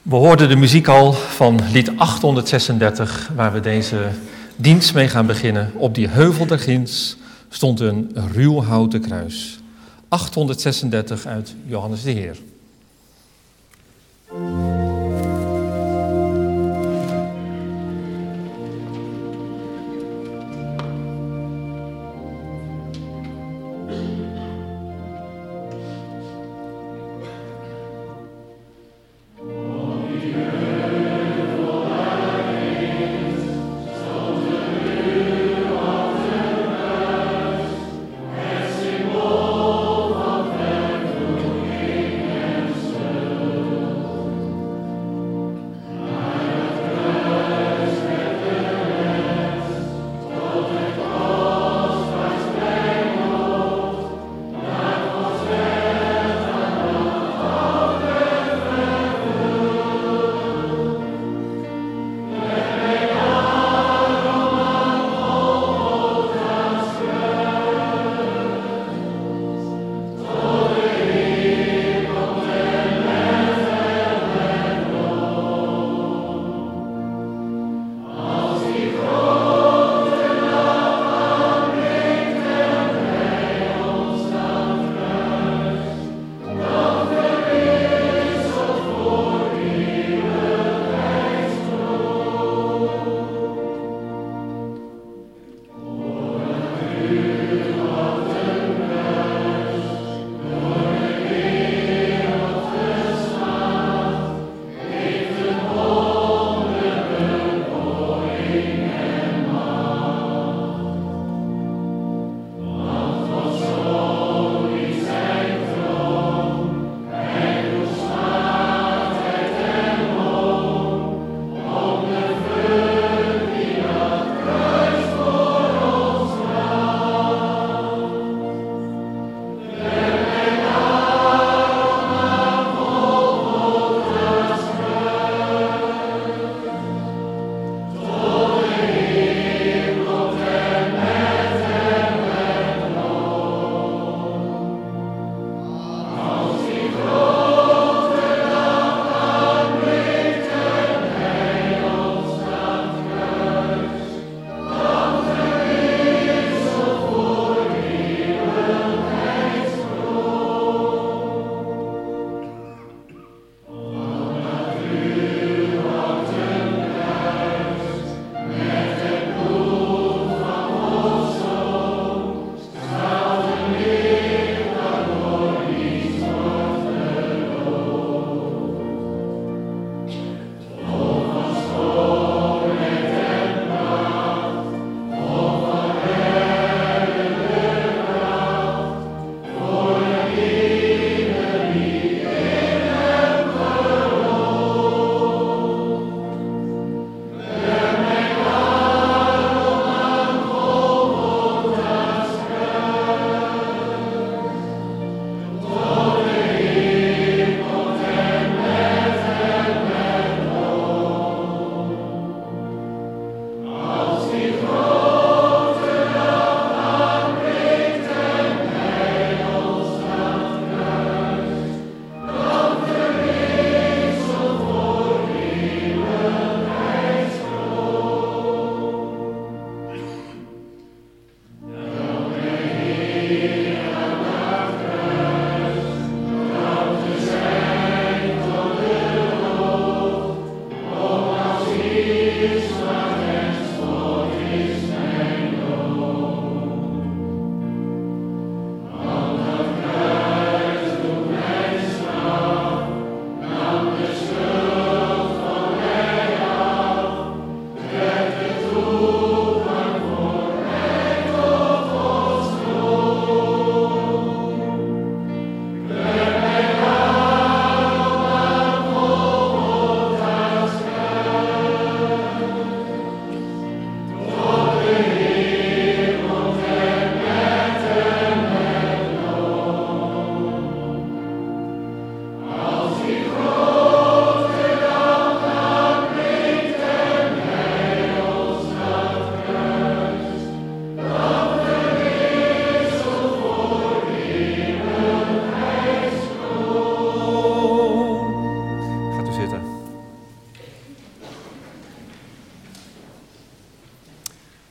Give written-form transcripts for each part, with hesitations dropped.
We hoorden de muziek al van lied 836, waar we deze dienst mee gaan beginnen. Op die heuvel daar ginds stond een ruw houten kruis. 836 uit Johannes de Heer.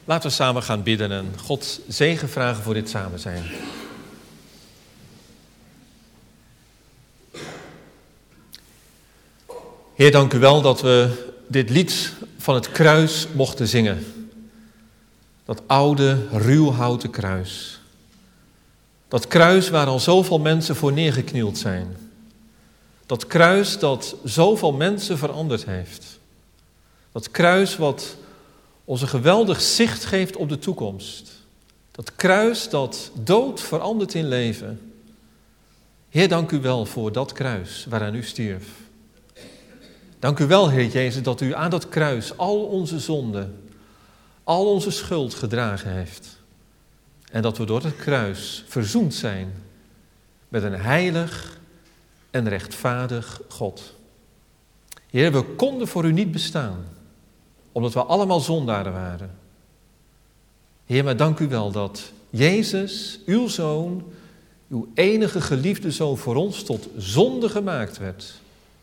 Laten we samen gaan bidden en God zegen vragen voor dit samen zijn. Heer, dank u wel dat we dit lied van het kruis mochten zingen. Dat oude, ruwhouten kruis. Dat kruis waar al zoveel mensen voor neergeknield zijn. Dat kruis dat zoveel mensen veranderd heeft. Dat kruis wat ons een geweldig zicht geeft op de toekomst. Dat kruis dat dood verandert in leven. Heer, dank u wel voor dat kruis waaraan u stierf. Dank u wel, Heer Jezus, dat u aan dat kruis al onze zonden, al onze schuld gedragen heeft. En dat we door het kruis verzoend zijn met een heilig en rechtvaardig God. Heer, we konden voor u niet bestaan, omdat we allemaal zondaren waren. Heer, maar dank u wel dat Jezus, uw Zoon, uw enige geliefde Zoon voor ons tot zonde gemaakt werd.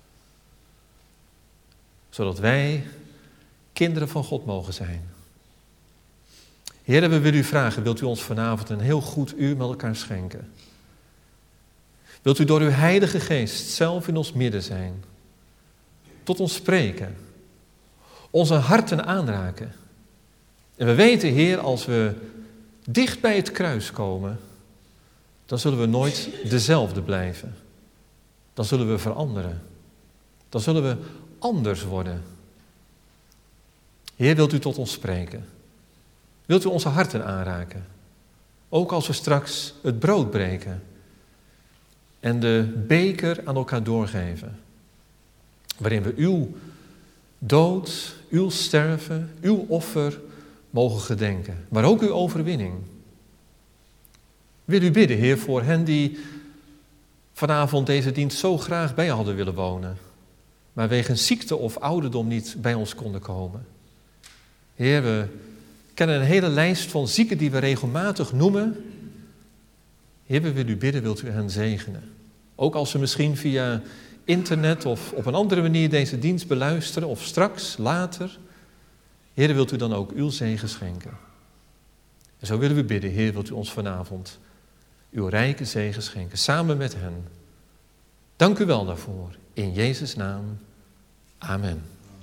Zodat wij kinderen van God mogen zijn. Heer, we willen u vragen, wilt u ons vanavond een heel goed uur met elkaar schenken? Wilt u door uw Heilige Geest zelf in ons midden zijn? Tot ons spreken. Onze harten aanraken. En we weten, Heer, als we dicht bij het kruis komen, dan zullen we nooit dezelfde blijven. Dan zullen we veranderen. Dan zullen we anders worden. Heer, wilt u tot ons spreken? Wilt u onze harten aanraken? Ook als we straks het brood breken en de beker aan elkaar doorgeven, waarin we uw dood, uw sterven, uw offer mogen gedenken, maar ook uw overwinning. Wil u bidden, Heer, voor hen die vanavond deze dienst zo graag bij hadden willen wonen, maar wegens ziekte of ouderdom niet bij ons konden komen. Heer, we kennen een hele lijst van zieken die we regelmatig noemen. Heer, we willen u bidden, wilt u hen zegenen. Ook als ze misschien via internet of op een andere manier deze dienst beluisteren, of straks, later. Heer, wilt u dan ook uw zegen schenken. En zo willen we bidden, Heer, wilt u ons vanavond uw rijke zegen schenken, samen met hen. Dank u wel daarvoor, in Jezus' naam. Amen.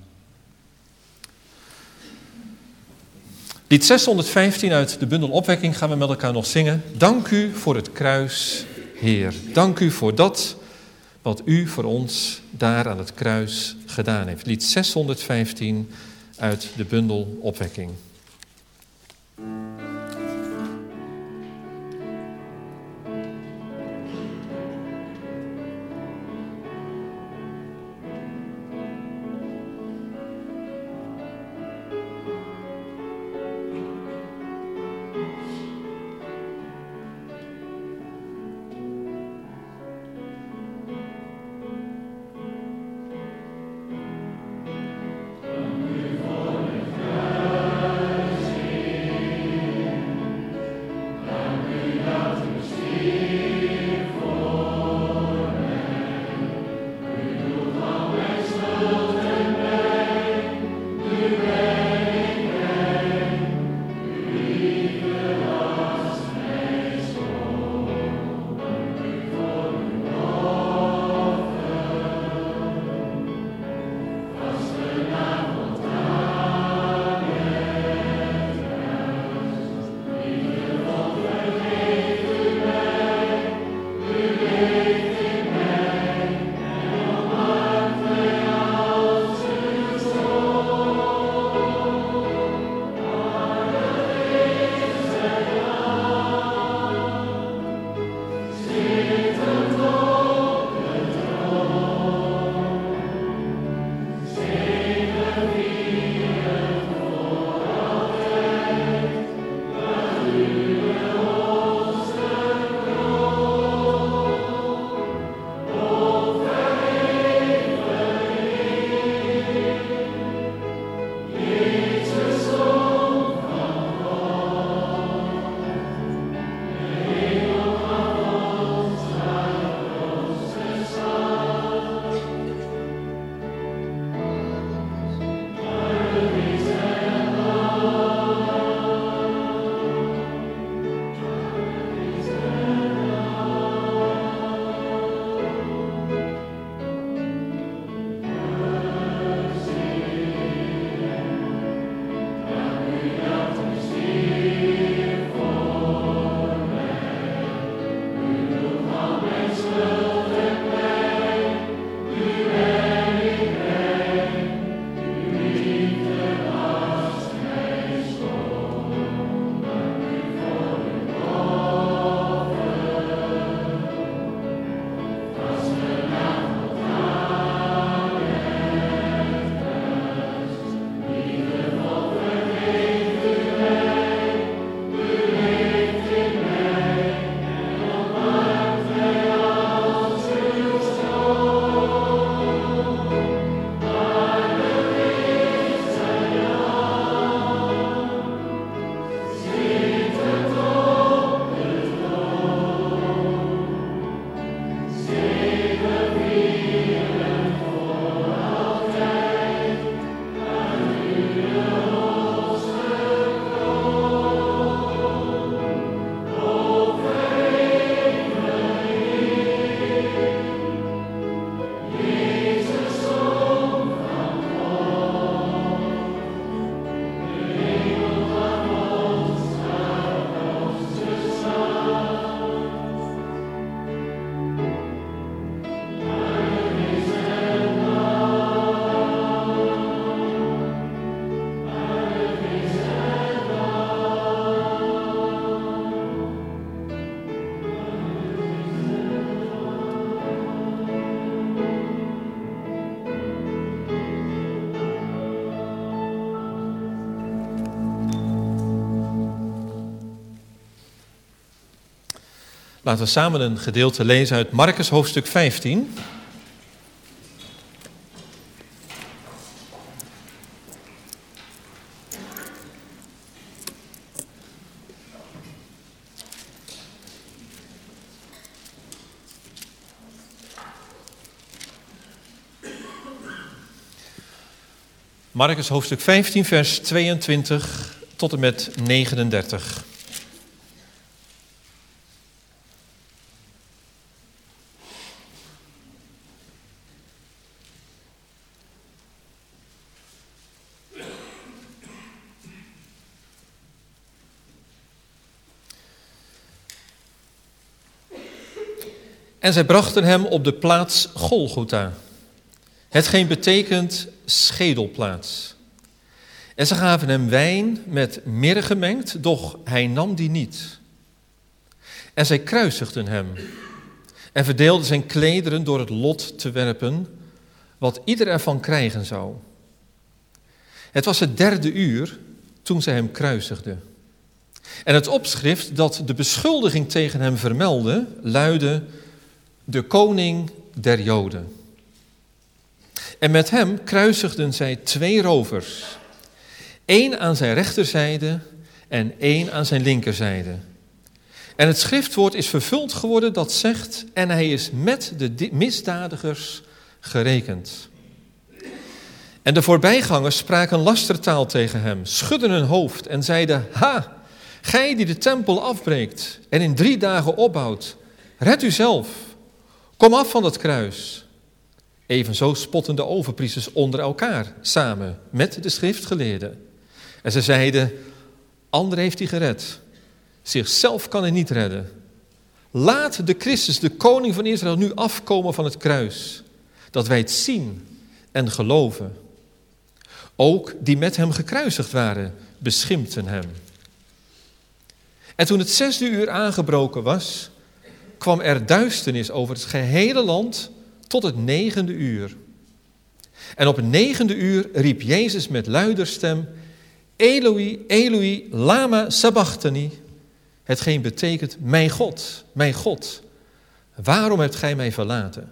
Lied 615 uit de bundel Opwekking gaan we met elkaar nog zingen. Dank u voor het kruis, Heer. Dank u voor dat wat u voor ons daar aan het kruis gedaan heeft. Lied 615 uit de bundel Opwekking. Laten we samen een gedeelte lezen uit Markus hoofdstuk 15. Markus hoofdstuk 15, vers 22 tot en met 39. En zij brachten hem op de plaats Golgotha, hetgeen betekent schedelplaats. En ze gaven hem wijn met mirre gemengd, doch hij nam die niet. En zij kruisigden hem en verdeelden zijn klederen door het lot te werpen, wat ieder ervan krijgen zou. Het was het 3e uur toen zij hem kruisigden. En het opschrift dat de beschuldiging tegen hem vermeldde, luidde: de koning der Joden. En met hem kruisigden zij 2 rovers. 1 aan zijn rechterzijde en 1 aan zijn linkerzijde. En het schriftwoord is vervuld geworden dat zegt: en hij is met de misdadigers gerekend. En de voorbijgangers spraken lastertaal tegen hem, schudden hun hoofd en zeiden: ha, gij die de tempel afbreekt en in 3 dagen opbouwt, red u zelf, kom af van dat kruis. Evenzo spotten de overpriesters onder elkaar, samen met de schriftgeleerden. En ze zeiden: anderen heeft hij gered, zichzelf kan hij niet redden. Laat de Christus, de koning van Israël, nu afkomen van het kruis, dat wij het zien en geloven. Ook die met hem gekruisigd waren, beschimpten hem. En toen het 6e uur aangebroken was, kwam er duisternis over het gehele land tot het 9e uur. En op het 9e uur riep Jezus met luider stem: Eloi, Eloi, lama sabachthani. Hetgeen betekent: mijn God, waarom hebt gij mij verlaten?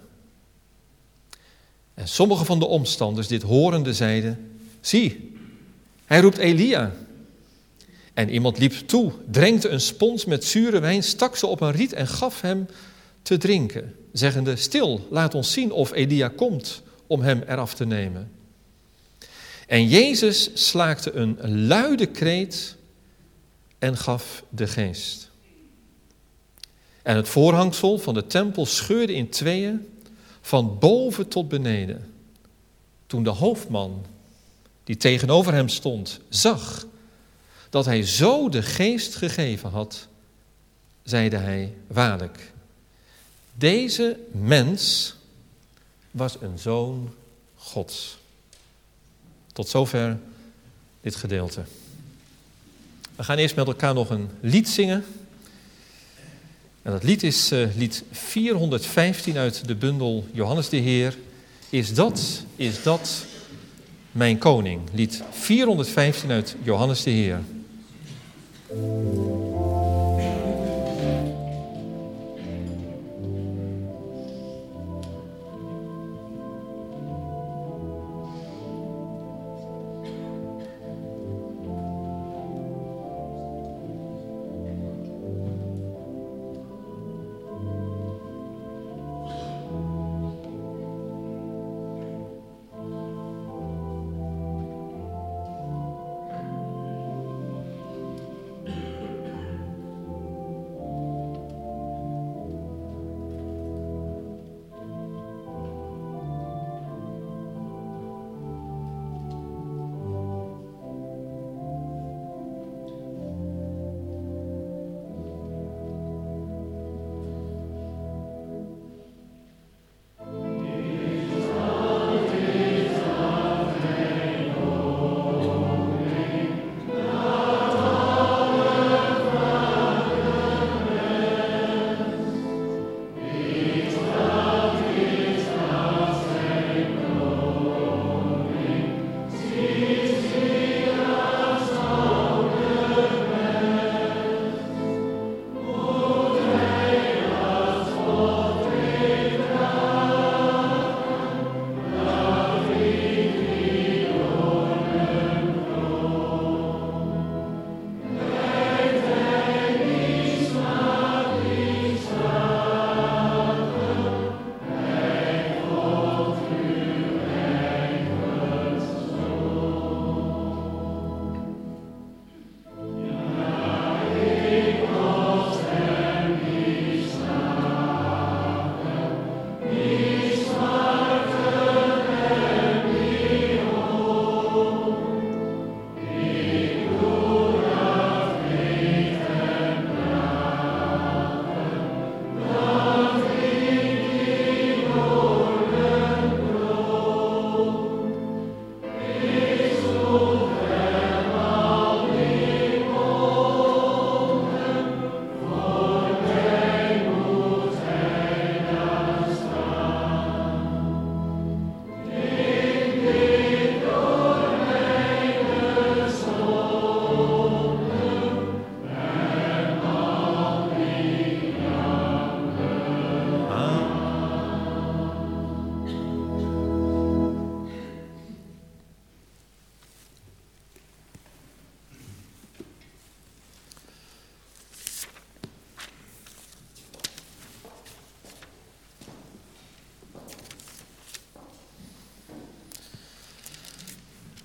En sommige van de omstanders dit horende zeiden: zie, hij roept Elia. En iemand liep toe, drenkte een spons met zure wijn, stak ze op een riet en gaf hem te drinken, zeggende: stil, laat ons zien of Elia komt om hem eraf te nemen. En Jezus slaakte een luide kreet en gaf de geest. En het voorhangsel van de tempel scheurde in tweeën, van boven tot beneden. Toen de hoofdman, die tegenover hem stond, zag dat hij zo de geest gegeven had, zeide hij: waarlijk, deze mens was een zoon Gods. Tot zover dit gedeelte. We gaan eerst met elkaar nog een lied zingen. En dat lied is lied 415 uit de bundel Johannes de Heer. Is dat mijn koning? Lied 415 uit Johannes de Heer.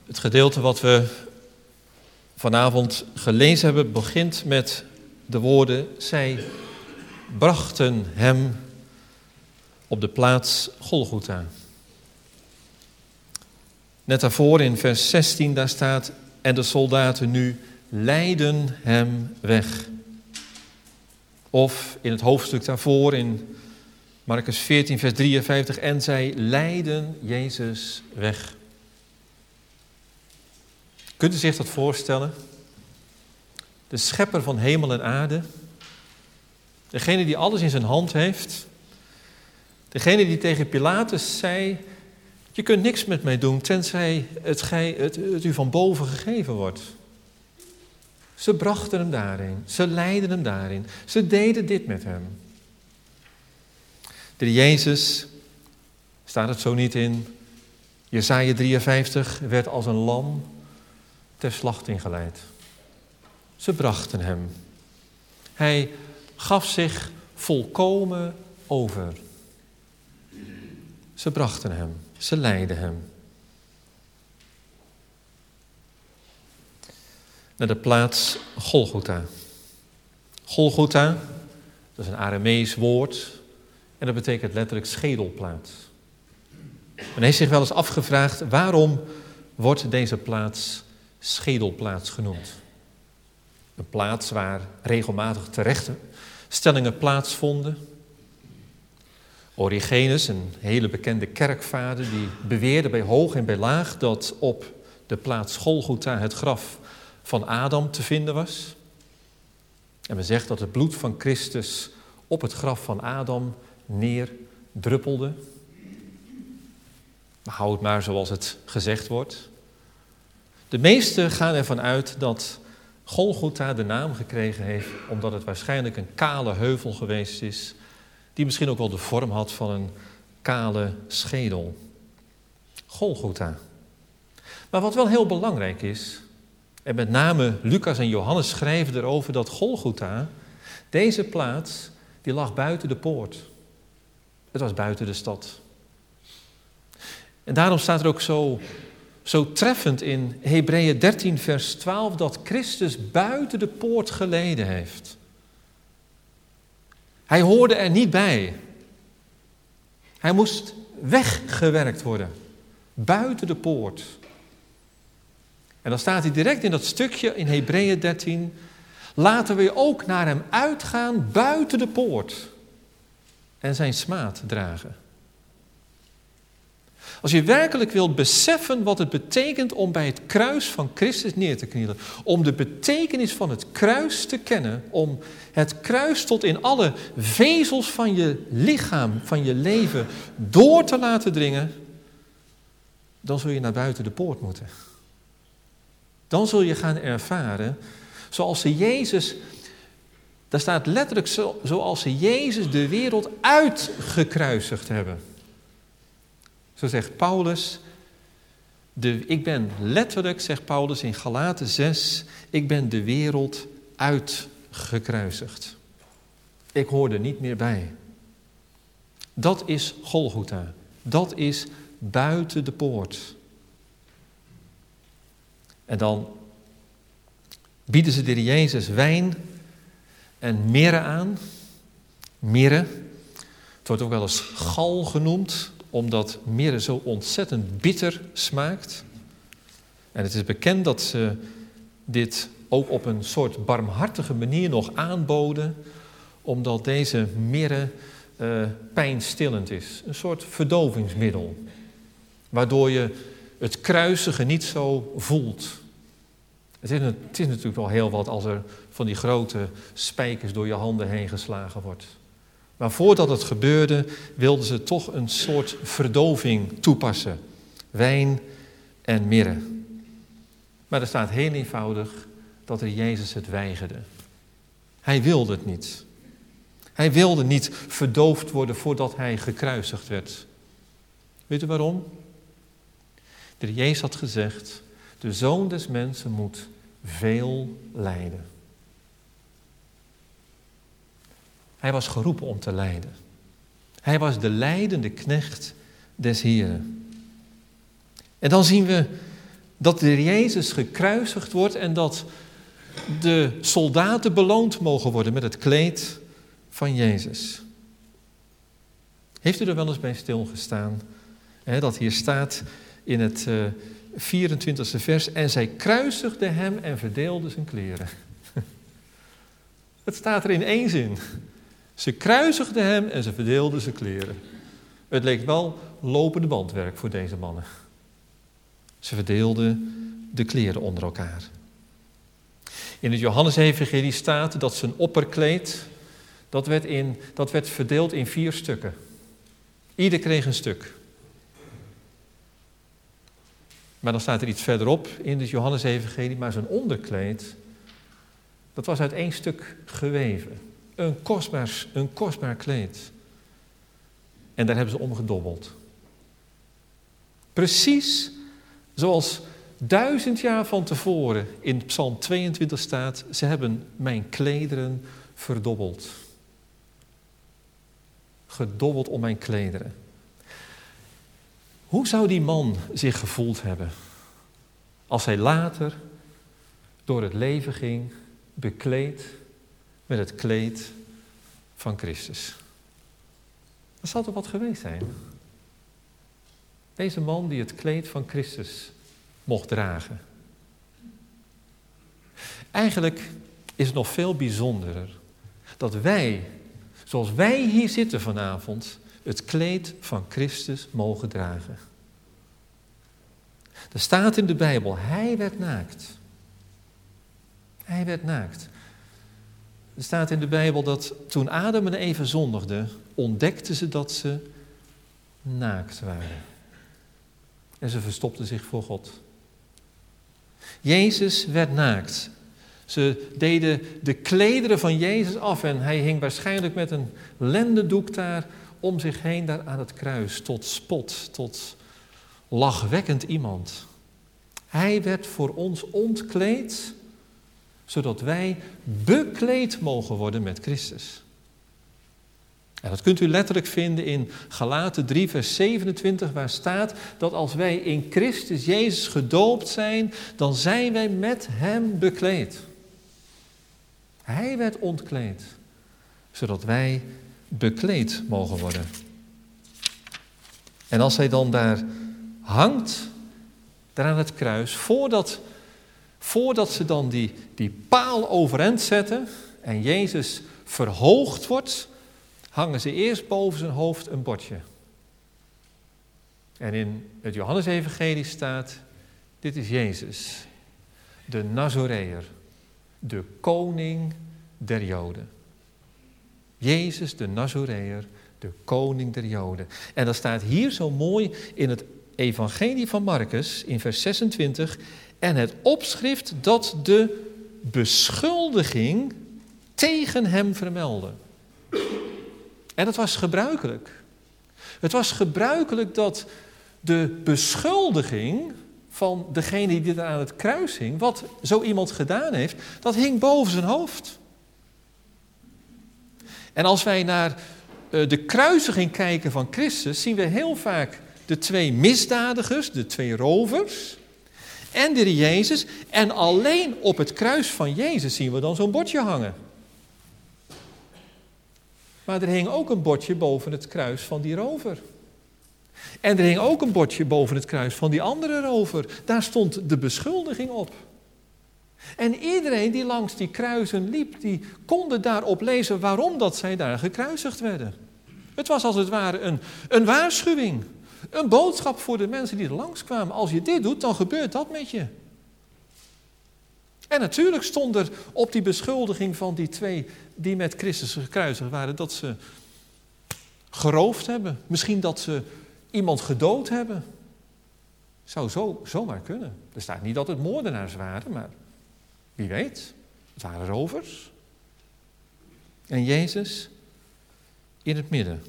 Het gedeelte wat we vanavond gelezen hebben begint met de woorden: zij brachten hem op de plaats Golgotha. Net daarvoor in vers 16, daar staat: en de soldaten nu leidden hem weg. Of in het hoofdstuk daarvoor in Marcus 14 vers 53, en zij leidden Jezus weg. Kunt u zich dat voorstellen? De schepper van hemel en aarde, degene die alles in zijn hand heeft, degene die tegen Pilatus zei: je kunt niks met mij doen, tenzij het u van boven gegeven wordt. Ze brachten hem daarin, ze leidden hem daarin, ze deden dit met hem. De Jezus, staat het zo niet in Jesaja 53, werd als een lam ter slachting geleid. Ze brachten hem. Hij gaf zich volkomen over. Ze brachten hem, ze leidden hem. Naar de plaats Golgotha. Golgotha, dat is een Aramees woord en dat betekent letterlijk schedelplaats. Men heeft zich wel eens afgevraagd: waarom wordt deze plaats schedelplaats genoemd? Een plaats waar regelmatig terechtstellingen plaatsvonden. Origenes, een hele bekende kerkvader, die beweerde bij hoog en bij laag dat op de plaats Golgotha het graf van Adam te vinden was. En men zegt dat het bloed van Christus op het graf van Adam neerdruppelde. Maar hou het maar zoals het gezegd wordt. De meesten gaan ervan uit dat Golgotha de naam gekregen heeft omdat het waarschijnlijk een kale heuvel geweest is, die misschien ook wel de vorm had van een kale schedel. Golgotha. Maar wat wel heel belangrijk is, en met name Lucas en Johannes schrijven erover, dat Golgotha, deze plaats, die lag buiten de poort. Het was buiten de stad. En daarom staat er ook zo treffend in Hebreeën 13 vers 12 dat Christus buiten de poort geleden heeft. Hij hoorde er niet bij. Hij moest weggewerkt worden. Buiten de poort. En dan staat hij direct in dat stukje in Hebreeën 13. Laten we ook naar hem uitgaan buiten de poort. En zijn smaad dragen. Als je werkelijk wilt beseffen wat het betekent om bij het kruis van Christus neer te knielen. Om de betekenis van het kruis te kennen. Om het kruis tot in alle vezels van je lichaam, van je leven door te laten dringen. Dan zul je naar buiten de poort moeten. Dan zul je gaan ervaren zoals ze Jezus, daar staat letterlijk zoals ze Jezus de wereld uitgekruisigd hebben. Zo zegt Paulus, ik ben letterlijk, zegt Paulus in Galaten 6, ik ben de wereld uitgekruisigd. Ik hoor er niet meer bij. Dat is Golgotha. Dat is buiten de poort. En dan bieden ze de Heer Jezus wijn en mirre aan. Mirre, het wordt ook wel eens gal genoemd, omdat mirre zo ontzettend bitter smaakt. En het is bekend dat ze dit ook op een soort barmhartige manier nog aanboden, omdat deze mirre pijnstillend is. Een soort verdovingsmiddel, waardoor je het kruisige niet zo voelt. Het is natuurlijk wel heel wat als er van die grote spijkers door je handen heen geslagen wordt. Maar voordat het gebeurde, wilden ze toch een soort verdoving toepassen. Wijn en mirre. Maar er staat heel eenvoudig dat er Jezus het weigerde. Hij wilde het niet. Hij wilde niet verdoofd worden voordat hij gekruisigd werd. Weet u waarom? De Jezus had gezegd, de Zoon des Mensen moet veel lijden. Hij was geroepen om te lijden. Hij was de lijdende knecht des Heren. En dan zien we Dat de Jezus gekruisigd wordt en dat de soldaten beloond mogen worden met het kleed van Jezus. Heeft u er wel eens bij stilgestaan? Dat hier staat in het 24e vers. En zij kruisigden hem en verdeelden zijn kleren. Het staat er in één zin. Ze kruisigden hem en ze verdeelden zijn kleren. Het leek wel lopende bandwerk voor deze mannen. Ze verdeelden de kleren onder elkaar. In het Johannesevangelie staat dat zijn opperkleed, dat werd verdeeld in 4 stukken. Ieder kreeg een stuk. Maar dan staat er iets verderop in het Johannesevangelie, maar zijn onderkleed, dat was uit 1 stuk geweven. Een kostbaar kleed. En daar hebben ze om gedobbeld. Precies zoals 1000 jaar van tevoren in Psalm 22 staat, ze hebben mijn klederen verdobbeld. Gedobbeld om mijn klederen. Hoe zou die man zich gevoeld hebben als hij later door het leven ging, bekleed met het kleed van Christus? Dat zou toch wat geweest zijn? Deze man die het kleed van Christus mocht dragen. Eigenlijk is het nog veel bijzonderer dat wij, zoals wij hier zitten vanavond, het kleed van Christus mogen dragen. Er staat in de Bijbel, hij werd naakt. Hij werd naakt. Er staat in de Bijbel dat toen Adam en Eva zondigden, ontdekten ze dat ze naakt waren. En ze verstopten zich voor God. Jezus werd naakt. Ze deden de klederen van Jezus af en hij hing waarschijnlijk met een lendendoek daar om zich heen daar aan het kruis, tot spot, tot lachwekkend iemand. Hij werd voor ons ontkleed, zodat wij bekleed mogen worden met Christus. En dat kunt u letterlijk vinden in Galaten 3 vers 27, waar staat dat als wij in Christus Jezus gedoopt zijn, dan zijn wij met hem bekleed. Hij werd ontkleed, zodat wij bekleed mogen worden. En als hij dan daar hangt, daar aan het kruis, voordat ze dan die paal overeind zetten en Jezus verhoogd wordt, hangen ze eerst boven zijn hoofd een bordje. En in het Johannesevangelie staat, dit is Jezus, de Nazoreër, de koning der Joden. Jezus, de Nazoreër, de koning der Joden. En dat staat hier zo mooi in het evangelie van Marcus, in vers 26, en het opschrift dat de beschuldiging tegen hem vermeldde. En dat was gebruikelijk. Het was gebruikelijk dat de beschuldiging van degene die daar aan het kruis hing, wat zo iemand gedaan heeft, dat hing boven zijn hoofd. En als wij naar de kruisiging kijken van Christus, zien we heel vaak de 2 misdadigers, de 2 rovers en de Jezus. En alleen op het kruis van Jezus zien we dan zo'n bordje hangen. Maar er hing ook een bordje boven het kruis van die rover. En er hing ook een bordje boven het kruis van die andere rover. Daar stond de beschuldiging op. En iedereen die langs die kruisen liep, die konden daarop lezen waarom dat zij daar gekruisigd werden. Het was als het ware een waarschuwing. Een boodschap voor de mensen die er langskwamen. Als je dit doet, dan gebeurt dat met je. En natuurlijk stond er op die beschuldiging van die 2 die met Christus gekruisigd waren, dat ze geroofd hebben. Misschien dat ze iemand gedood hebben. Zou zomaar kunnen. Er staat niet dat het moordenaars waren, maar wie weet. Het waren rovers. En Jezus in het midden.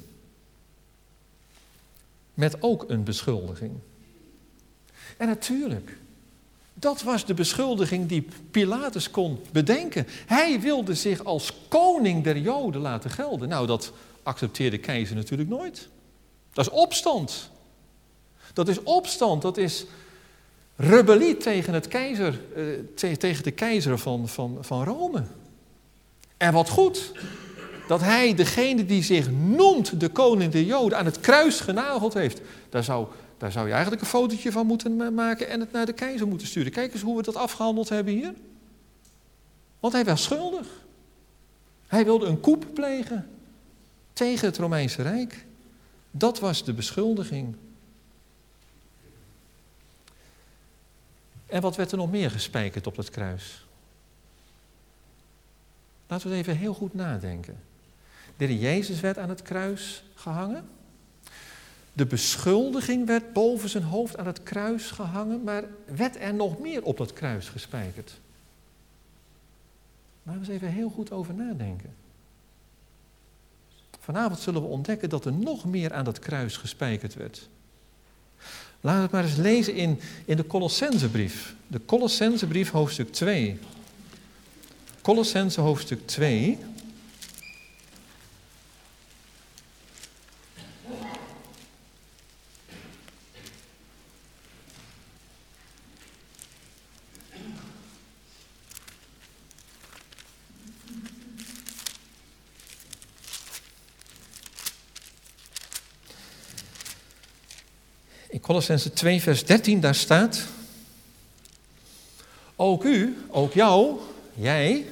Met ook een beschuldiging. En natuurlijk, dat was de beschuldiging die Pilatus kon bedenken. Hij wilde zich als koning der Joden laten gelden. Nou, dat accepteerde keizer natuurlijk nooit. Dat is opstand. Dat is opstand, dat is rebellie tegen het keizer, tegen de keizer van Rome. En wat goed dat hij degene die zich noemt de koning der Joden aan het kruis genageld heeft. Daar zou je eigenlijk een fotootje van moeten maken en het naar de keizer moeten sturen. Kijk eens hoe we dat afgehandeld hebben hier. Want hij was schuldig. Hij wilde een coup plegen tegen het Romeinse Rijk. Dat was de beschuldiging. En wat werd er nog meer gespijkerd op dat kruis? Laten we het even heel goed nadenken. De Heer Jezus werd aan het kruis gehangen. De beschuldiging werd boven zijn hoofd aan het kruis gehangen. Maar werd er nog meer op dat kruis gespijkerd? Laten we eens even heel goed over nadenken. Vanavond zullen we ontdekken dat er nog meer aan dat kruis gespijkerd werd. Laten we het maar eens lezen in de Colossensebrief. De Colossensebrief hoofdstuk 2. Colossense hoofdstuk 2. In Colossense 2 vers 13 daar staat: ook u, ook jou, jij,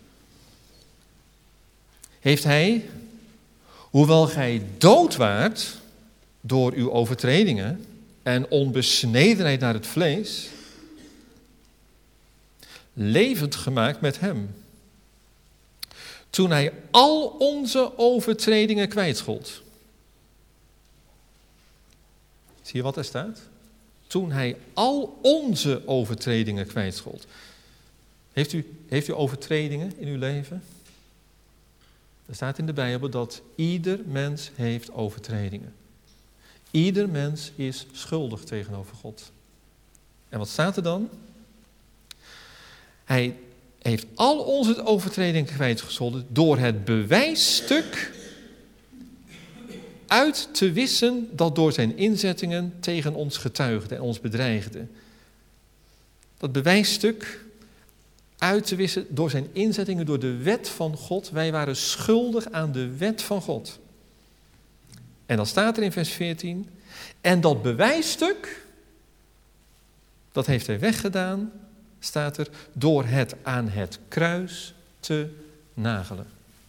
heeft hij, hoewel gij dood waart door uw overtredingen en onbesnedenheid naar het vlees, levend gemaakt met hem. Toen hij al onze overtredingen kwijtschold. Zie je wat er staat? Toen hij al onze overtredingen kwijtschold. Heeft u overtredingen in uw leven? Er staat in de Bijbel dat ieder mens heeft overtredingen. Ieder mens is schuldig tegenover God. En wat staat er dan? Hij heeft al onze overtredingen kwijtgescholden door het bewijsstuk uit te wissen dat door zijn inzettingen tegen ons getuigde en ons bedreigde. Dat bewijsstuk uit te wissen door zijn inzettingen, door de wet van God. Wij waren schuldig aan de wet van God. En dan staat er in vers 14, en dat bewijsstuk, dat heeft hij weggedaan, staat er, door het aan het kruis te nagelen.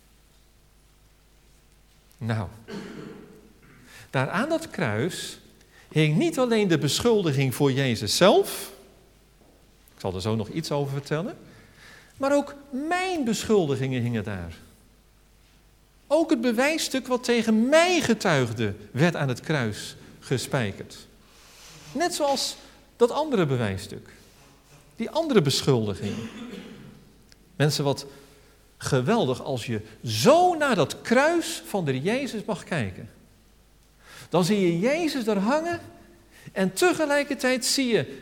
Nou, daar aan dat kruis hing niet alleen de beschuldiging voor Jezus zelf, ik zal er zo nog iets over vertellen, maar ook mijn beschuldigingen hingen daar. Ook het bewijsstuk wat tegen mij getuigde werd aan het kruis gespijkerd. Net zoals dat andere bewijsstuk. Die andere beschuldiging. Mensen, wat geweldig als je zo naar dat kruis van de Jezus mag kijken. Dan zie je Jezus daar hangen en tegelijkertijd zie je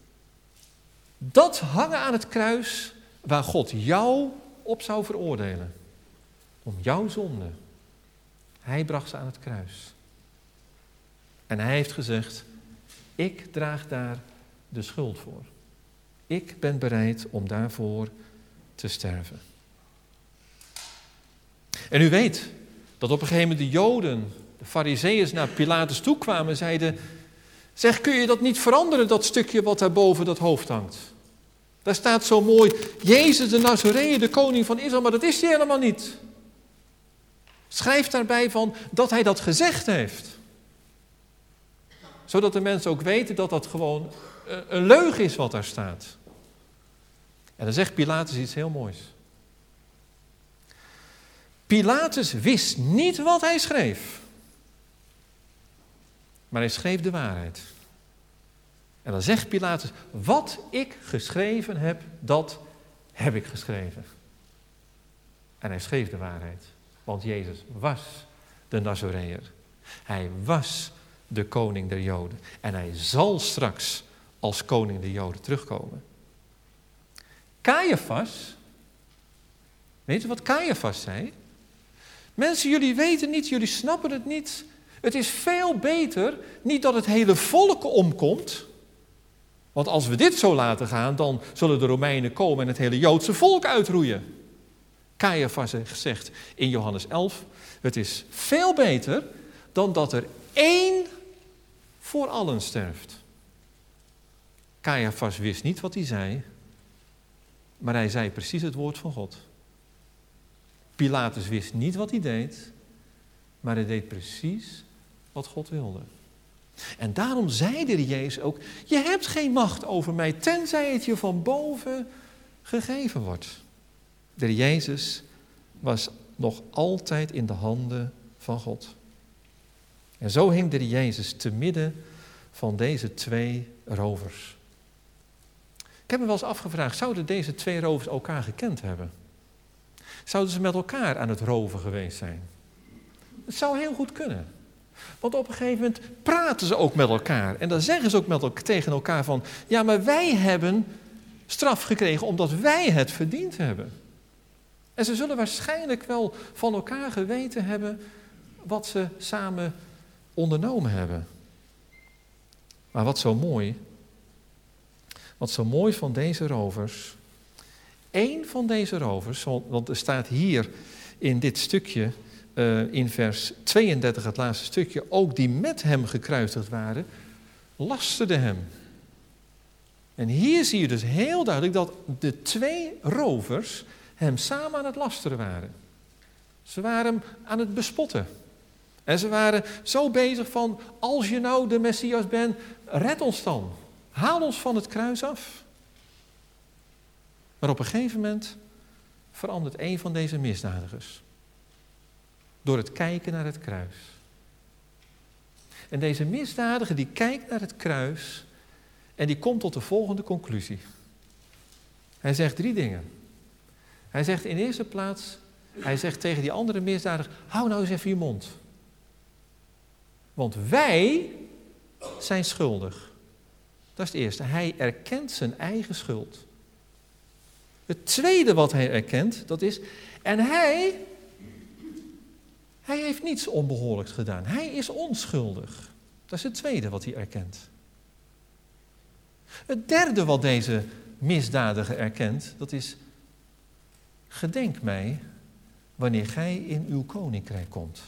dat hangen aan het kruis waar God jou op zou veroordelen. Om jouw zonde. Hij bracht ze aan het kruis. En hij heeft gezegd, ik draag daar de schuld voor. Ik ben bereid om daarvoor te sterven. En u weet dat op een gegeven moment de Joden, de Farizeeërs, naar Pilatus toe kwamen en zeiden, zeg, kun je dat niet veranderen, dat stukje wat daar boven dat hoofd hangt? Daar staat zo mooi, Jezus de Nazareër, de koning van Israël, maar dat is hij helemaal niet. Schrijf daarbij van dat hij dat gezegd heeft. Zodat de mensen ook weten dat dat gewoon een leugen is wat daar staat. En dan zegt Pilatus iets heel moois. Pilatus wist niet wat hij schreef. Maar hij schreef de waarheid. En dan zegt Pilatus, wat ik geschreven heb, dat heb ik geschreven. En hij schreef de waarheid. Want Jezus was de Nazareër. Hij was de koning der Joden. En hij zal straks als koning der Joden terugkomen. Caiaphas, weet je wat Caiaphas zei? Mensen, jullie weten niet, jullie snappen het niet. Het is veel beter, niet dat het hele volk omkomt. Want als we dit zo laten gaan, dan zullen de Romeinen komen en het hele Joodse volk uitroeien. Caiaphas zegt in Johannes 11, het is veel beter dan dat er één voor allen sterft. Caiaphas wist niet wat hij zei, maar hij zei precies het woord van God. Pilatus wist niet wat hij deed, maar hij deed precies wat God wilde. En daarom zei de Jezus ook, je hebt geen macht over mij, tenzij het je van boven gegeven wordt. De Jezus was nog altijd in de handen van God. En zo hing de Jezus te midden van deze twee rovers. Ik heb me wel eens afgevraagd, zouden deze twee rovers elkaar gekend hebben? Zouden ze met elkaar aan het roven geweest zijn? Het zou heel goed kunnen. Want op een gegeven moment praten ze ook met elkaar. En dan zeggen ze ook tegen elkaar van, ja, maar wij hebben straf gekregen omdat wij het verdiend hebben. En ze zullen waarschijnlijk wel van elkaar geweten hebben wat ze samen ondernomen hebben. Maar wat zo mooi van deze rovers, één van deze rovers, want er staat hier in dit stukje, in vers 32, het laatste stukje, ook die met hem gekruisigd waren, lasterden hem. En hier zie je dus heel duidelijk dat de twee rovers hem samen aan het lasteren waren. Ze waren hem aan het bespotten. En ze waren zo bezig van, als je nou de Messias bent, red ons dan. Haal ons van het kruis af. Maar op een gegeven moment verandert een van deze misdadigers. Door het kijken naar het kruis. En deze misdadiger die kijkt naar het kruis en die komt tot de volgende conclusie. Hij zegt 3 dingen. Hij zegt in eerste plaats, hij zegt tegen die andere misdadiger, hou nou eens even je mond. Want wij zijn schuldig. Dat is het eerste. Hij erkent zijn eigen schuld. Het tweede wat hij erkent, dat is, en hij heeft niets onbehoorlijks gedaan. Hij is onschuldig. Dat is het tweede wat hij erkent. Het derde wat deze misdadiger erkent, dat is, gedenk mij wanneer gij in uw koninkrijk komt.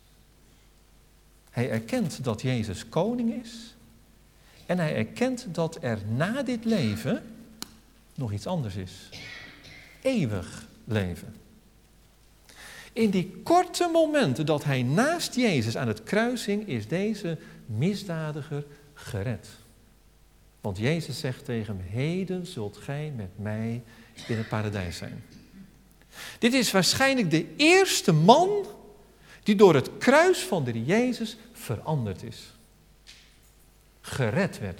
Hij erkent dat Jezus koning is en hij erkent dat er na dit leven nog iets anders is. Eeuwig leven. In die korte momenten dat hij naast Jezus aan het kruis hing, is deze misdadiger gered. Want Jezus zegt tegen hem, heden zult gij met mij in het paradijs zijn. Dit is waarschijnlijk de eerste man die door het kruis van de Jezus veranderd is. Gered werd.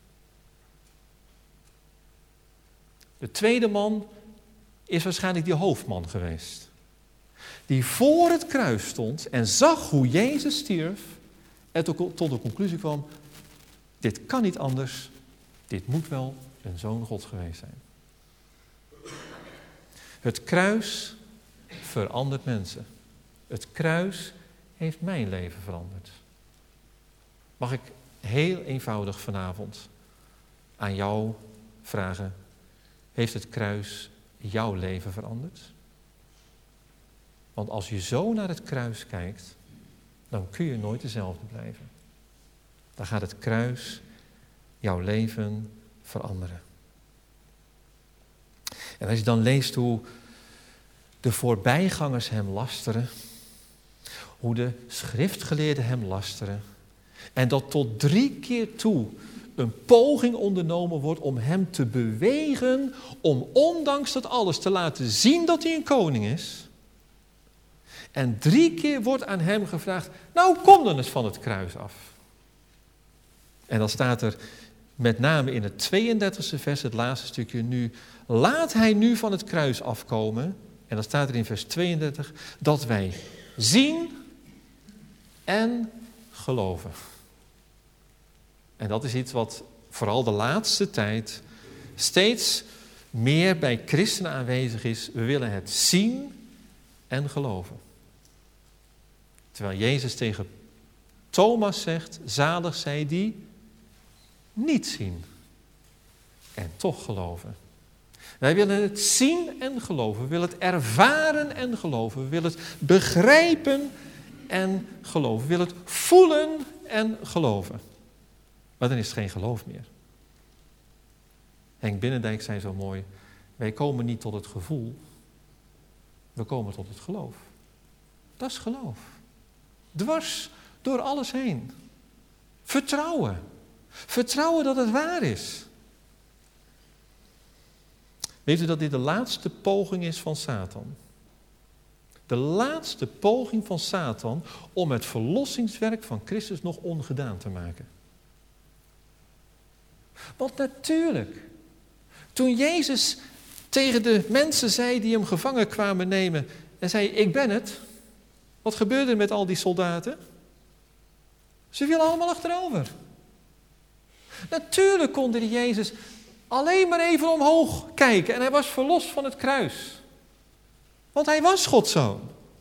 De tweede man is waarschijnlijk die hoofdman geweest. Die voor het kruis stond en zag hoe Jezus stierf en tot de conclusie kwam, dit kan niet anders, dit moet wel een zoon Gods geweest zijn. Het kruis verandert mensen. Het kruis heeft mijn leven veranderd. Mag ik heel eenvoudig vanavond aan jou vragen, heeft het kruis jouw leven veranderd? Want als je zo naar het kruis kijkt, dan kun je nooit dezelfde blijven. Dan gaat het kruis jouw leven veranderen. En als je dan leest hoe de voorbijgangers hem lasteren, hoe de schriftgeleerden hem lasteren, en dat tot 3 keer toe een poging ondernomen wordt om hem te bewegen, om ondanks dat alles te laten zien dat hij een koning is. En 3 keer wordt aan hem gevraagd, nou kom dan eens van het kruis af. En dan staat er met name in het 32e vers, het laatste stukje nu, laat hij nu van het kruis afkomen. En dan staat er in vers 32, dat wij zien en geloven. En dat is iets wat vooral de laatste tijd steeds meer bij christenen aanwezig is. We willen het zien en geloven. Terwijl Jezus tegen Thomas zegt, zalig zij die niet zien en toch geloven. Wij willen het zien en geloven. We willen het ervaren en geloven. We willen het begrijpen en geloven. We willen het voelen en geloven. Maar dan is het geen geloof meer. Henk Binnendijk zei zo mooi: wij komen niet tot het gevoel. We komen tot het geloof. Dat is geloof. Dwars door alles heen. Vertrouwen. Vertrouwen dat het waar is. Weet u dat dit de laatste poging is van Satan? De laatste poging van Satan om het verlossingswerk van Christus nog ongedaan te maken. Want natuurlijk, toen Jezus tegen de mensen zei die hem gevangen kwamen nemen en zei: ik ben het. Wat gebeurde er met al die soldaten? Ze vielen allemaal achterover. Natuurlijk kon die Jezus alleen maar even omhoog kijken en hij was verlost van het kruis. Want hij was Gods zoon.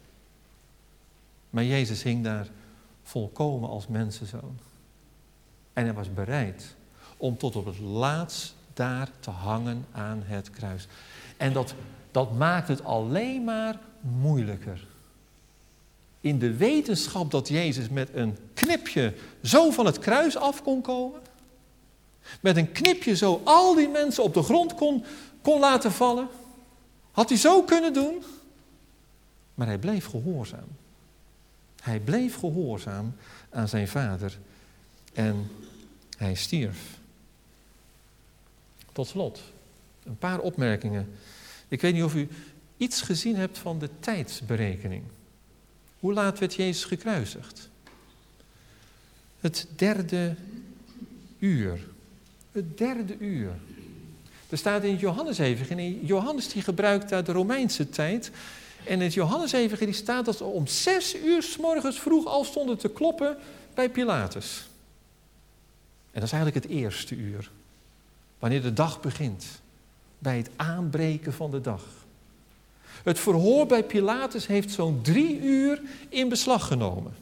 Maar Jezus hing daar volkomen als mensenzoon. En hij was bereid om tot op het laatst daar te hangen aan het kruis. En dat maakt het alleen maar moeilijker. In de wetenschap dat Jezus met een knipje zo van het kruis af kon komen. Met een knipje zo al die mensen op de grond kon laten vallen. Had hij zo kunnen doen. Maar hij bleef gehoorzaam. Hij bleef gehoorzaam aan zijn vader. En hij stierf. Tot slot, een paar opmerkingen. Ik weet niet of u iets gezien hebt van de tijdsberekening. Hoe laat werd Jezus gekruisigd? Het 3e uur. Het 3e uur. Er staat in het Johannesevangelie, Johannes die gebruikt daar de Romeinse tijd. En in het Johannesevangelie staat dat ze om 6 uur 's morgens vroeg al stonden te kloppen bij Pilatus. En dat is eigenlijk het 1e uur. Wanneer de dag begint. Bij het aanbreken van de dag. Het verhoor bij Pilatus heeft zo'n 3 uur in beslag genomen.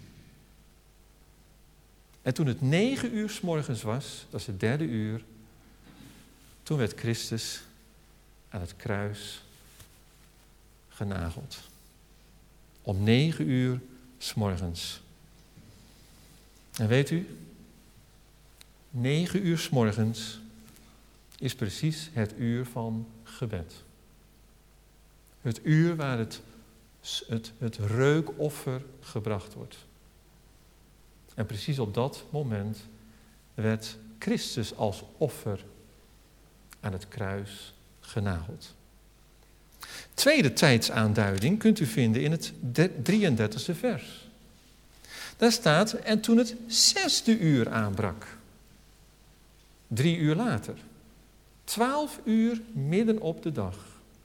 En toen het 9 uur 's morgens was, dat is het 3e uur, toen werd Christus aan het kruis genageld. Om 9 uur 's morgens. En weet u, 9 uur 's morgens is precies het uur van gebed. Het uur waar het reukoffer gebracht wordt. En precies op dat moment werd Christus als offer aan het kruis genageld. Tweede tijdsaanduiding kunt u vinden in het 33e vers. Daar staat: en toen het 6e uur aanbrak. 3 uur later. 12 uur midden op de dag.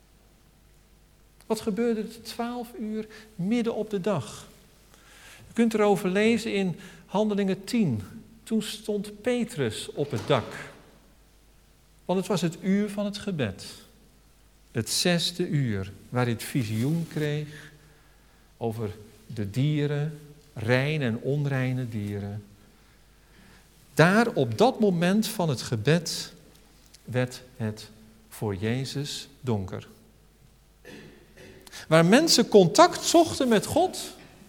Wat gebeurde er 12 uur midden op de dag? U kunt erover lezen in Handelingen 10. Toen stond Petrus op het dak. Want het was het uur van het gebed. Het 6e uur, waar hij het visioen kreeg over de dieren, reine en onreine dieren. Daar op dat moment van het gebed werd het voor Jezus donker. Waar mensen contact zochten met God,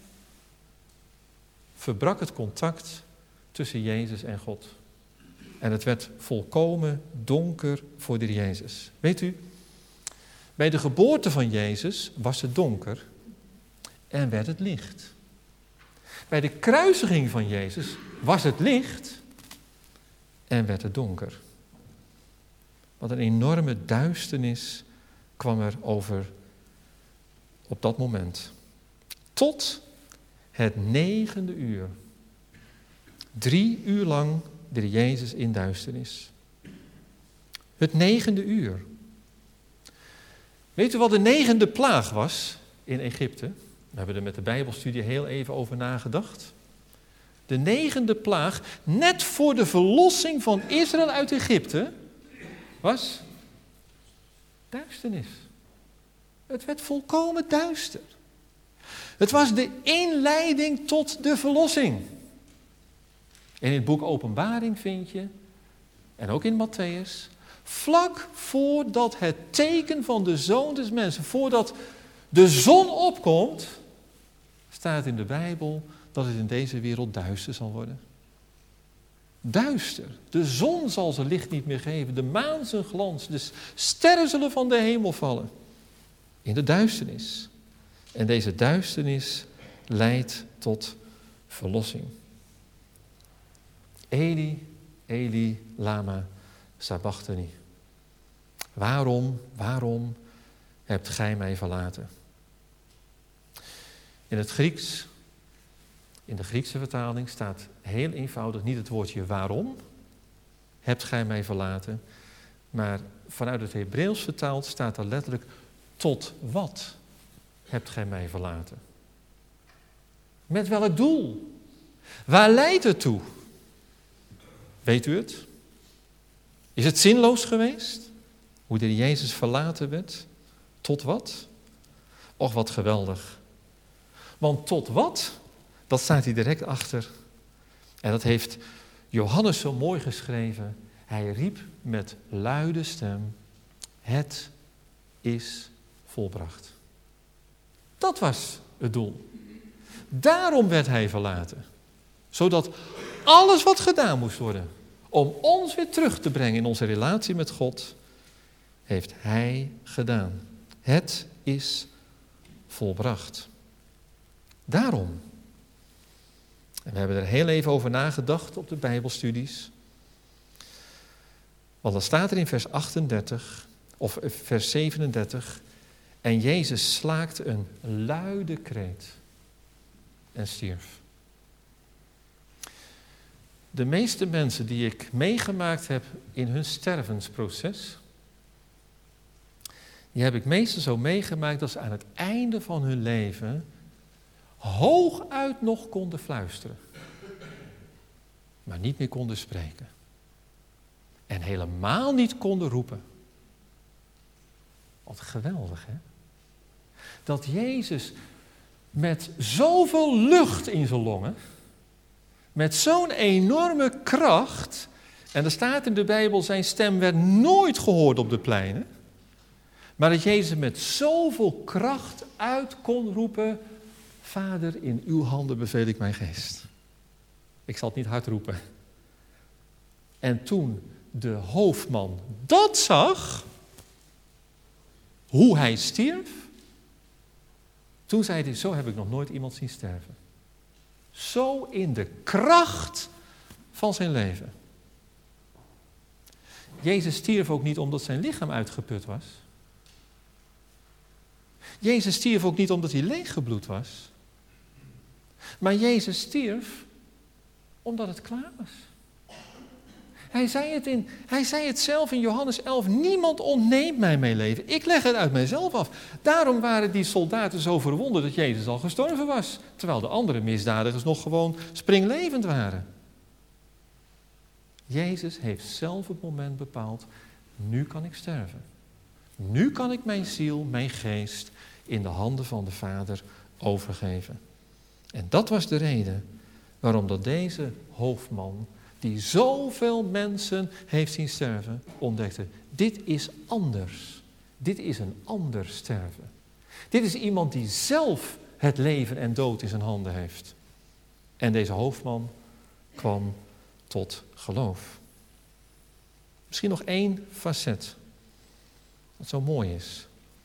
verbrak het contact tussen Jezus en God. En het werd volkomen donker voor de Jezus. Weet u, bij de geboorte van Jezus was het donker en werd het licht. Bij de kruisiging van Jezus was het licht en werd het donker. Wat een enorme duisternis kwam er over op dat moment. Tot het 9e uur. 3 uur lang de Jezus in duisternis. Het 9e uur. Weet u wat de 9e plaag was in Egypte? We hebben er met de Bijbelstudie heel even over nagedacht. De 9e plaag, net voor de verlossing van Israël uit Egypte, was duisternis. Het werd volkomen duister. Het was de inleiding tot de verlossing. In het boek Openbaring vind je, en ook in Mattheüs, Vlak voordat het teken van de Zoon des Mensen, voordat de zon opkomt, staat in de Bijbel dat het in deze wereld duister zal worden. Duister. De zon zal zijn licht niet meer geven, de maan zijn glans, de sterren zullen van de hemel vallen. In de duisternis. En deze duisternis leidt tot verlossing. Eli, Eli, lama sabachthani. Waarom hebt gij mij verlaten? In het Grieks, in de Griekse vertaling staat heel eenvoudig niet het woordje waarom hebt gij mij verlaten, maar vanuit het Hebreeuws vertaald staat er letterlijk tot wat hebt gij mij verlaten? Met welk doel? Waar leidt het toe? Weet u het? Is het zinloos geweest? Hoe de Jezus verlaten werd? Tot wat? Och, wat geweldig. Want tot wat? Dat staat hij direct achter. En dat heeft Johannes zo mooi geschreven. Hij riep met luide stem: het is volbracht. Dat was het doel. Daarom werd hij verlaten. Zodat alles wat gedaan moest worden om ons weer terug te brengen in onze relatie met God, heeft hij gedaan. Het is volbracht. Daarom. En we hebben er heel even over nagedacht op de Bijbelstudies. Want dan staat er in vers 38, of vers 37, en Jezus slaakte een luide kreet en stierf. De meeste mensen die ik meegemaakt heb in hun stervensproces, die heb ik meestal zo meegemaakt dat ze aan het einde van hun leven hooguit nog konden fluisteren, maar niet meer konden spreken. En helemaal niet konden roepen. Wat geweldig, hè? Dat Jezus met zoveel lucht in zijn longen, met zo'n enorme kracht, en er staat in de Bijbel, zijn stem werd nooit gehoord op de pleinen, maar dat Jezus met zoveel kracht uit kon roepen: Vader, in uw handen beveel ik mijn geest. Ik zal het niet hard roepen. En toen de hoofdman dat zag, hoe hij stierf, toen zei hij: zo heb ik nog nooit iemand zien sterven. Zo in de kracht van zijn leven. Jezus stierf ook niet omdat zijn lichaam uitgeput was. Jezus stierf ook niet omdat hij leeggebloed was. Maar Jezus stierf omdat het klaar was. Hij zei het zelf in Johannes 11, niemand ontneemt mij mijn leven. Ik leg het uit mijzelf af. Daarom waren die soldaten zo verwonderd dat Jezus al gestorven was. Terwijl de andere misdadigers nog gewoon springlevend waren. Jezus heeft zelf het moment bepaald, nu kan ik sterven. Nu kan ik mijn ziel, mijn geest in de handen van de Vader overgeven. En dat was de reden waarom dat deze hoofdman, die zoveel mensen heeft zien sterven, ontdekte: dit is anders. Dit is een ander sterven. Dit is iemand die zelf het leven en dood in zijn handen heeft. En deze hoofdman kwam tot geloof. Misschien nog één facet, wat zo mooi is.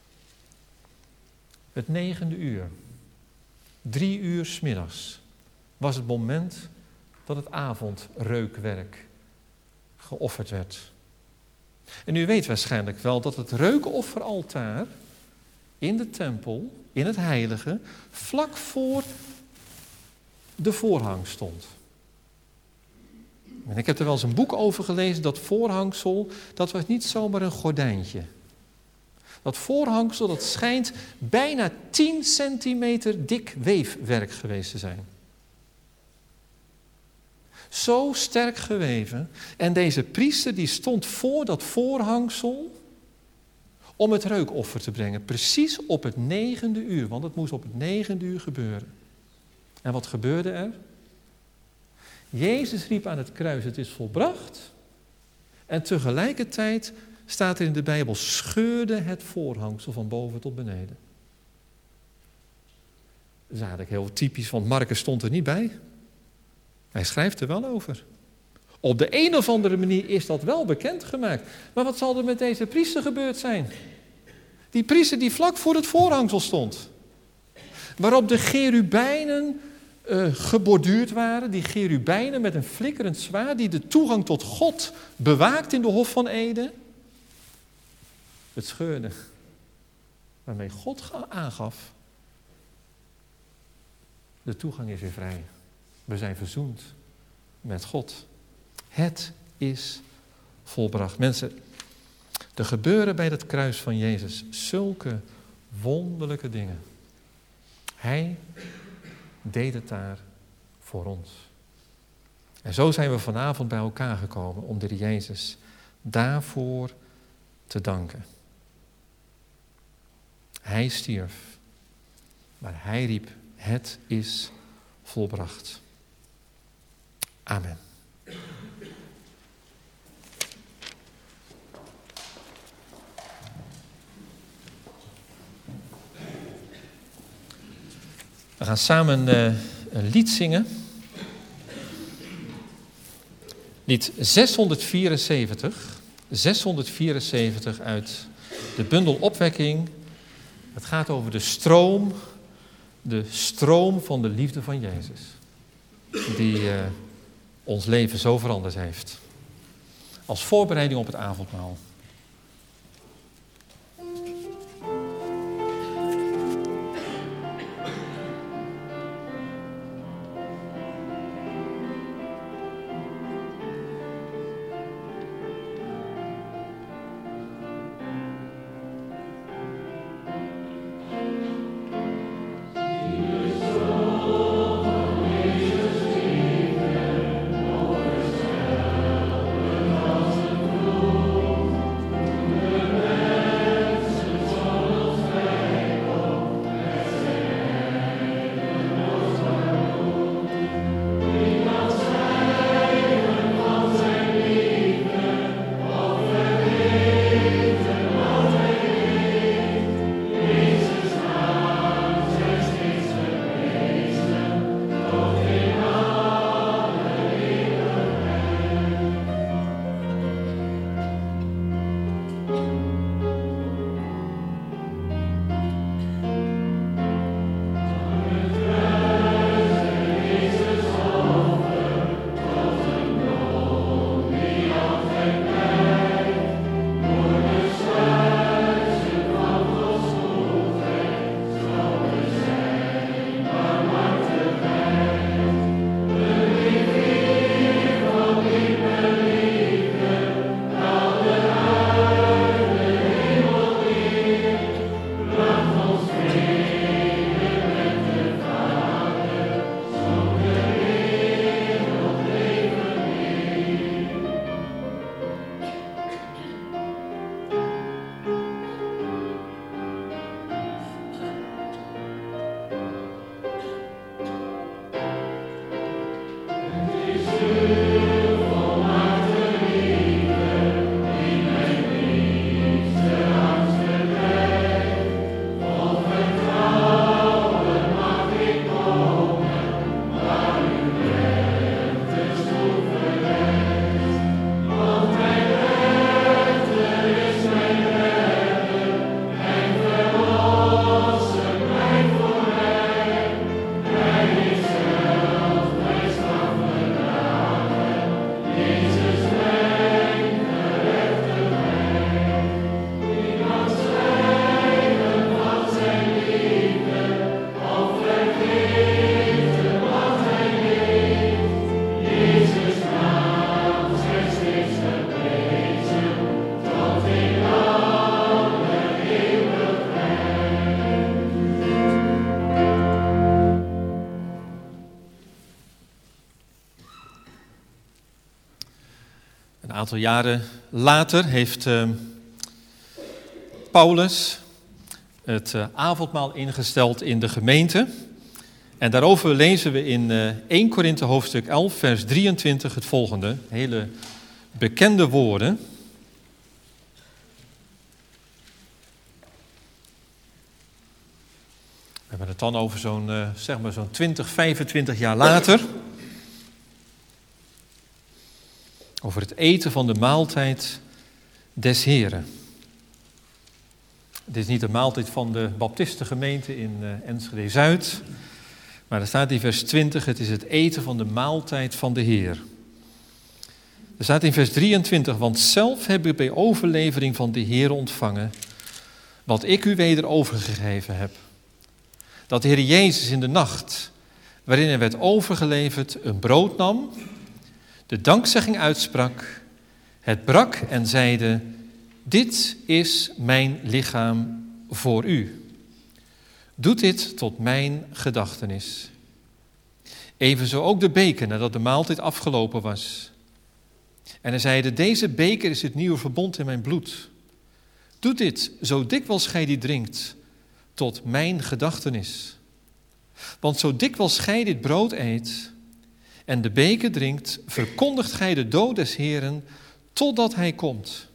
Het 9e uur, 3 uur 's middags, was het moment dat het avondreukwerk geofferd werd. En u weet waarschijnlijk wel dat het reukofferaltaar in de tempel, in het heilige, vlak voor de voorhang stond. En ik heb er wel eens een boek over gelezen, dat voorhangsel, dat was niet zomaar een gordijntje. Dat voorhangsel, dat schijnt bijna 10 centimeter dik weefwerk geweest te zijn. Zo sterk geweven. En deze priester die stond voor dat voorhangsel om het reukoffer te brengen. Precies op het 9e uur, want het moest op het 9e uur gebeuren. En wat gebeurde er? Jezus riep aan het kruis: het is volbracht. En tegelijkertijd staat er in de Bijbel, scheurde het voorhangsel van boven tot beneden. Dat is eigenlijk heel typisch, want Marcus stond er niet bij. Hij schrijft er wel over. Op de een of andere manier is dat wel bekendgemaakt. Maar wat zal er met deze priester gebeurd zijn? Die priester die vlak voor het voorhangsel stond. Waarop de cherubijnen geborduurd waren. Die cherubijnen met een flikkerend zwaard die de toegang tot God bewaakt in de Hof van Eden. Het scheurde. Waarmee God aangaf. De toegang is weer vrij. We zijn verzoend met God. Het is volbracht. Mensen, er gebeuren bij het kruis van Jezus zulke wonderlijke dingen. Hij deed het daar voor ons. En zo zijn we vanavond bij elkaar gekomen om de Heer Jezus daarvoor te danken. Hij stierf, maar hij riep, het is volbracht. Amen. We gaan samen een lied zingen. Lied 674. 674 uit de bundel Opwekking. Het gaat over de stroom van de liefde van Jezus. Die ons leven zo veranderd heeft. Als voorbereiding op het avondmaal. Een aantal jaren later heeft Paulus het avondmaal ingesteld in de gemeente. En daarover lezen we in 1 Korinthe hoofdstuk 11, vers 23 het volgende. Hele bekende woorden. hebben het dan over zo'n 20, 25 jaar later. Over het eten van de maaltijd des Heren. Dit is niet de maaltijd van de Baptistengemeente in Enschede-Zuid. Maar er staat in vers 20, het is het eten van de maaltijd van de Heer. Er staat in vers 23, want zelf heb ik bij overlevering van de Heer ontvangen, wat ik u weder overgegeven heb. Dat de Heer Jezus in de nacht, waarin hij werd overgeleverd, een brood nam, de dankzegging uitsprak, het brak en zeide, dit is mijn lichaam voor u. Doet dit tot mijn gedachtenis. Evenzo ook de beker nadat de maaltijd afgelopen was. En hij zeide, deze beker is het nieuwe verbond in mijn bloed. Doet dit, zo dikwijls gij die drinkt, tot mijn gedachtenis. Want zo dikwijls gij dit brood eet en de beker drinkt, verkondigt gij de dood des Heeren, totdat hij komt.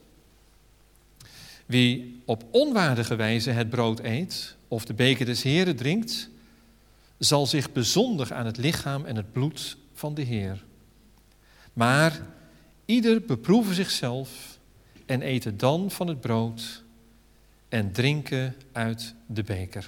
Wie op onwaardige wijze het brood eet, of de beker des Heeren drinkt, zal zich bezondigen aan het lichaam en het bloed van de Heer. Maar ieder beproeve zichzelf en eten dan van het brood en drinken uit de beker.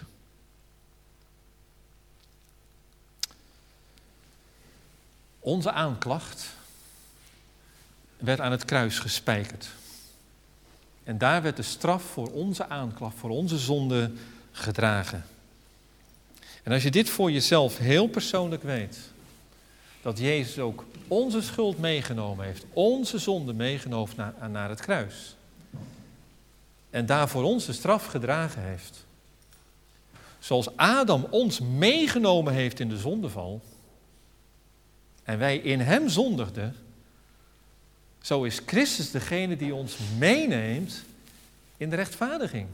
Onze aanklacht werd aan het kruis gespijkerd. En daar werd de straf voor onze aanklacht, voor onze zonde gedragen. En als je dit voor jezelf heel persoonlijk weet, dat Jezus ook onze schuld meegenomen heeft, onze zonde meegenomen naar het kruis. En daarvoor onze straf gedragen heeft. Zoals Adam ons meegenomen heeft in de zondeval, en wij in hem zondigden, zo is Christus degene die ons meeneemt in de rechtvaardiging.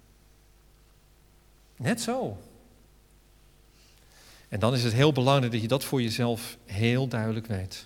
Net zo. En dan is het heel belangrijk dat je dat voor jezelf heel duidelijk weet.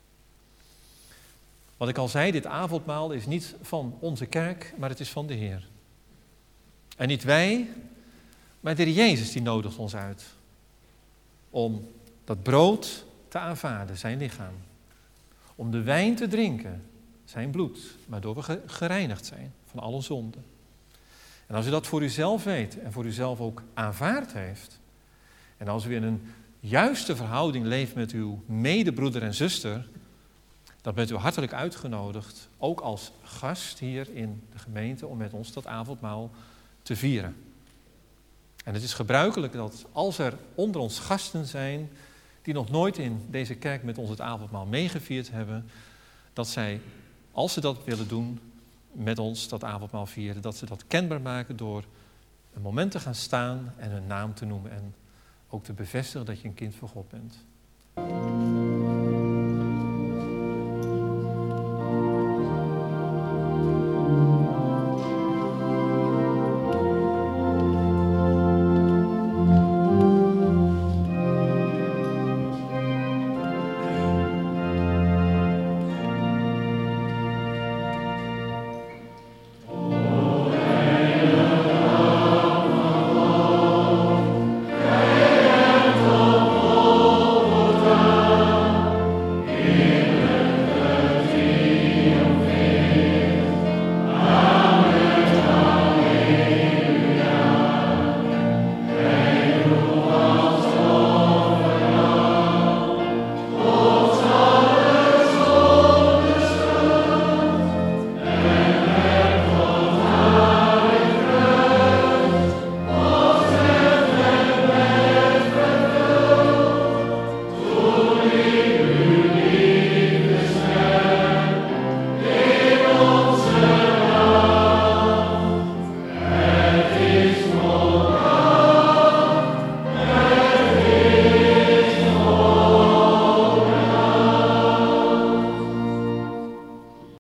Wat ik al zei, dit avondmaal is niet van onze kerk, maar het is van de Heer. En niet wij, maar de Heer Jezus die nodigt ons uit om dat brood te aanvaarden, zijn lichaam. Om de wijn te drinken, zijn bloed, waardoor we gereinigd zijn van alle zonden. En als u dat voor uzelf weet en voor uzelf ook aanvaard heeft, en als u in een juiste verhouding leeft met uw medebroeder en zuster, dan bent u hartelijk uitgenodigd, ook als gast hier in de gemeente, om met ons dat avondmaal te vieren. En het is gebruikelijk dat als er onder ons gasten zijn die nog nooit in deze kerk met ons het avondmaal meegevierd hebben, dat zij, als ze dat willen doen, met ons dat avondmaal vieren, dat ze dat kenbaar maken door een moment te gaan staan en hun naam te noemen en ook te bevestigen dat je een kind van God bent.